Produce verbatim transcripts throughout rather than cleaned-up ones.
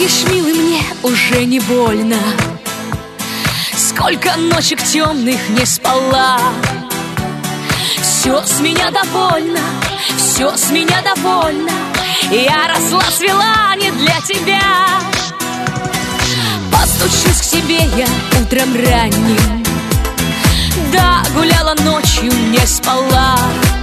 Знаешь, милый, мне уже не больно. Сколько ночек темных не спала. Все с меня довольно, все с меня довольно. Я росла, цвела не для тебя. Постучусь к тебе я утром ранним. Да, гуляла ночью, не спала.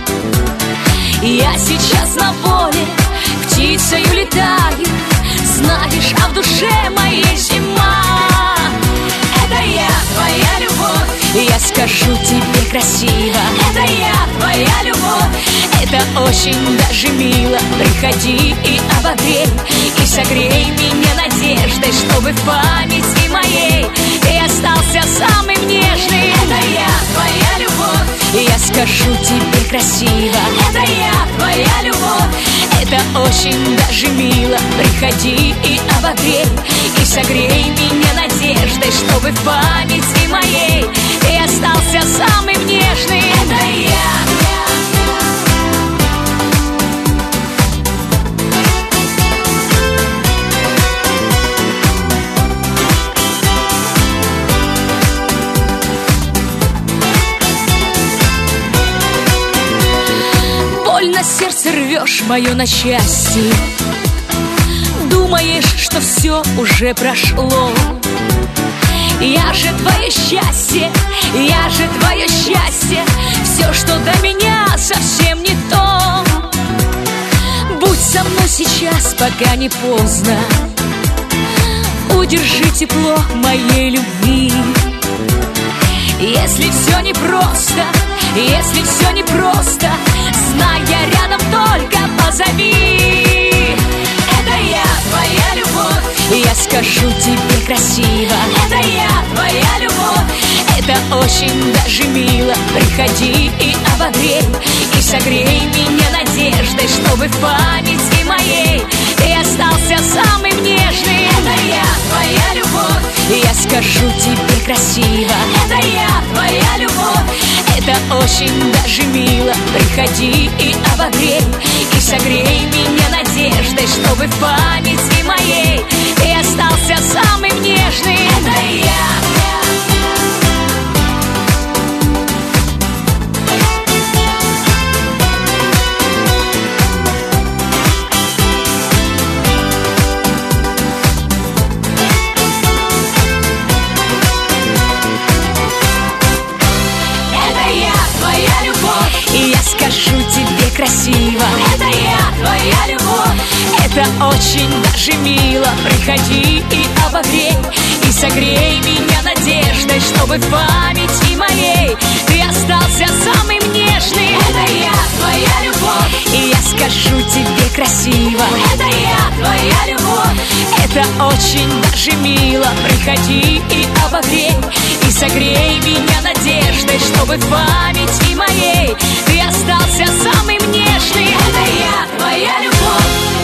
Я сейчас на воле, птицею летаю. Знаешь, а в душе моей зима. Это я, твоя любовь. Я скажу тебе красиво. Это я, твоя любовь. Это очень даже мило. Приходи и обогрей, и согрей меня надеждой, чтобы в памяти моей ты остался самым нежным. Это я, твоя любовь. Я скажу тебе красиво. Это я, твоя любовь. Это очень даже мило. Приходи и обогрей, и согрей меня надеждой, чтобы в памяти моей ты остался самым нежным. Это я. Больно сердце рвешь мое на части. Думаешь, что все уже прошло. Я же твое счастье, я же твое счастье. Все, что до меня, совсем не то. Будь со мной сейчас, пока не поздно. Удержи тепло моей любви. Если все непросто, если все непросто, знай, я рядом, только позови. Это я, твоя любовь. Я скажу тебе красиво. Это я, твоя любовь. Это очень даже мило. Приходи и обогрей, и согрей меня надеждой, чтобы в памяти моей ты остался самым нежным. Это я, твоя любовь. Я скажу тебе красиво. Это я, твоя любовь. Это очень даже мило. Приходи и обогрей, и согрей меня надеждой, чтобы в памяти моей ты остался самым нежным. Это я. И я скажу тебе красиво. Это я, твоя любовь. Это очень даже мило. Приходи и обогрей, и согрей меня надеждой, чтобы в памяти моей ты остался самым нежным. Это я, твоя любовь. И я скажу тебе красиво. Это я, твоя любовь. Это очень даже мило. Приходи и обогрей, и согрей меня надеждой, чтобы в памяти моей ты остался самым нежным. Это я, твоя любовь.